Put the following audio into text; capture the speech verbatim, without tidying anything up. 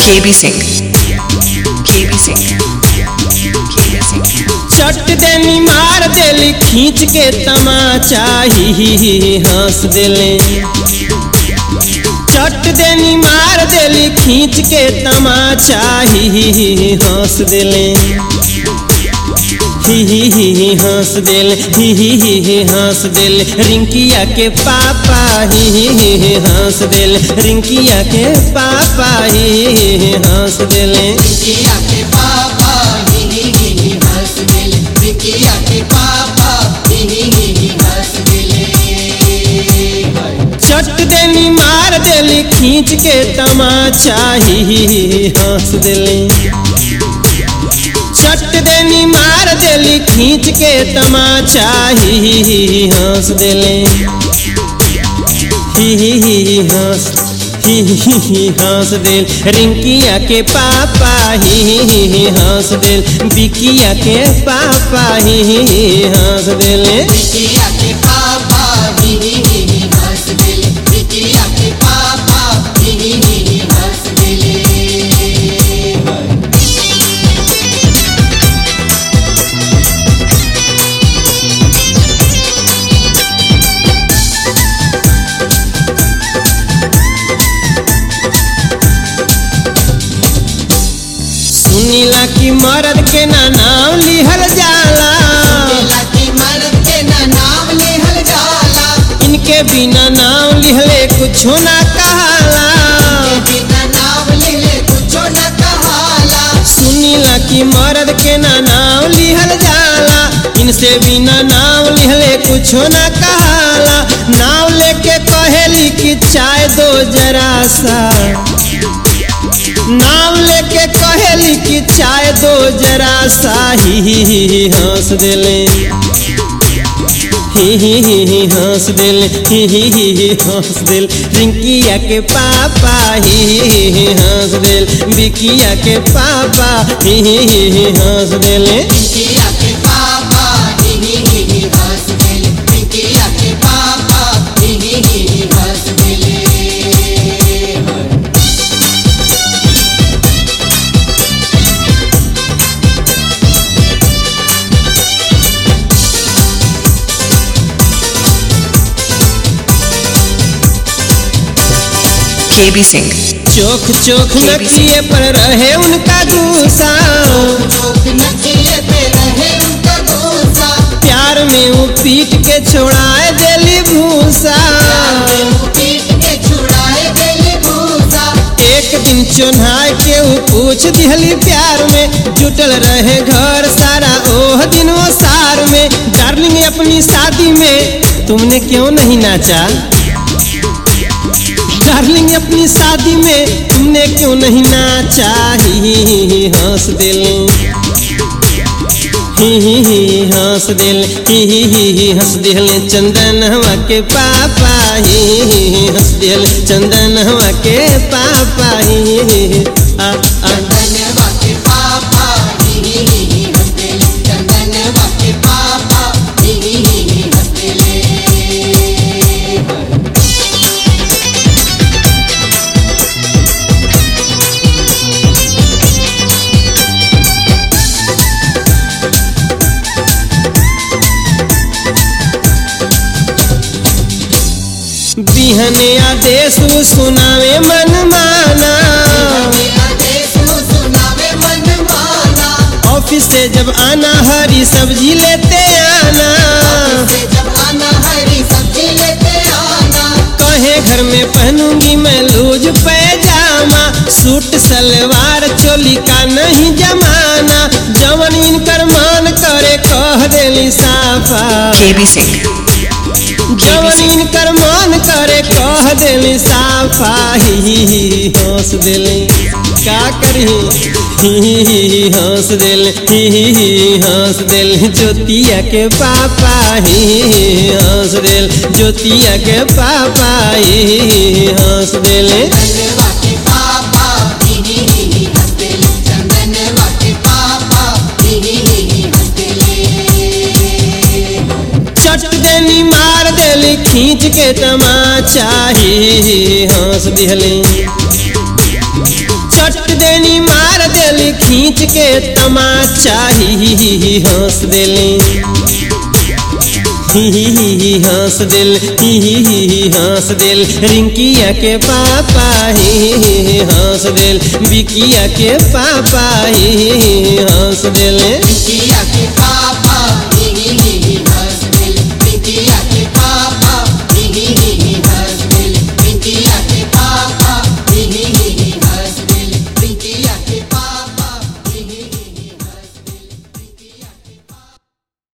के बी सिंह के बी सिंह चट देनी मार देली खींच के तमाचा ही हंस देले। चट देनी मार देली खींच के तमाचा ही हंस देले। ही ही ही हंस दिल ही ही ही हंस दिल रिंकिया के पापा ही ही हंस दिल रिंकिया के पापा ही हंस दिल रिंकिया के पापा ही ही हंस दिल रिंकिया के पापा ही ही हंस दिल। चट देनी मार देली खींच के तमाचा ही हंस दिल। चट देनी मार देली खींच के तमाचा ही हंस देले। ही ही ही हंस ही ही ही हंस दिल रिंकिया के पापा ही हंस दिल बिकिया के पापा ही हंस दिल। रिंकिया के पापा ही ही हंस दिल रिंकिया के पापा ही ही हंस दिल। सुनीला की मर्द के ना नाम लिहल जाला। सुनीला की मर्द के ना नाम लिहल जाला। इनके बिना नाम लिहले कुछो ना कहाला। इनके बिना नाम लिहले कुछो ना कहाला। सुनीला की मर्द के ना नाम लिहल जाला। इनसे बिना नाम लिहले कुछो ना कहाला। नाम लेके कहेली कि चाय दो जरा सा। नाम लेके कहेली कि चाय दो जरा सा ही हंस दिले। ही ही ही हंस दिल ही ही ही हंस दिल रिंकिया के पापा ही हंस दिल बिकिया के पापा ही ही हंस दिल। रिंकिया के पापा ही ही हंस दिल रिंकिया के पापा ही ही हंस दिल। के बी सिंह चोख चोख नकिए पर रहे उनका गुस्सा। चोख नकिए पे रहे उनका गुस्सा। प्यार में वो पीट के छोड़ाए देली भूसा। वो पीट के छुड़ाए देली भूसा। एक दिन चोन्हाए के वो पूछ दिहली प्यार में जुटल रहे घर सारा ओह दिन वो सार में। डार्लिंग अपनी शादी में तुमने क्यों नहीं नाचा। डार्लिंग अपनी शादी में तुमने क्यों नहीं नाचा ही हंस दिल। ही ही ही हंस दिल ही ही ही हंस दिल चंदन हवा के पापा ही हंस दिल चंदन हवा के पापा ही आ आ चंदनवा के पापा ही ही हंस दिल चंदनवा के पापा ही ही हंस दिल। बिहने आदेश सुनावे मन माना। ऑफिस से जब आना हरी सब्जी लेते आना। जब आना हरी सब्जी लेते आना। कहे घर में पहनूंगी मैं लूज पैजामा। सूट सलवार चोली का नहीं जमाना। जवन इनकर मान करे कह देली साफा। के बी सिंह जवन इनकर मान करे कह देली साफा ही ही हंस दिली का करी ही ही हंस दिल ही ही हंस दिल ज्योतिया के पापा ही हंस दिल ज्योतिया के पापा ही हंस दिल। चंदनवा के पापा ही ही हंस दिल चंदनवा के पापा ही ही हंस दिल। चट देनी मार देली खींच के तमाचा ही हंस दिहली। चट देनी मार देली खींच के तमाचा ही ही ही ही हंस देली ही ही ही ही हंस दिल ही ही ही ही हंस दिल रिंकिया के पापा ही ही ही हंस दिल बिकिया के पापा ही ही ही हंस दिल पिंकिया के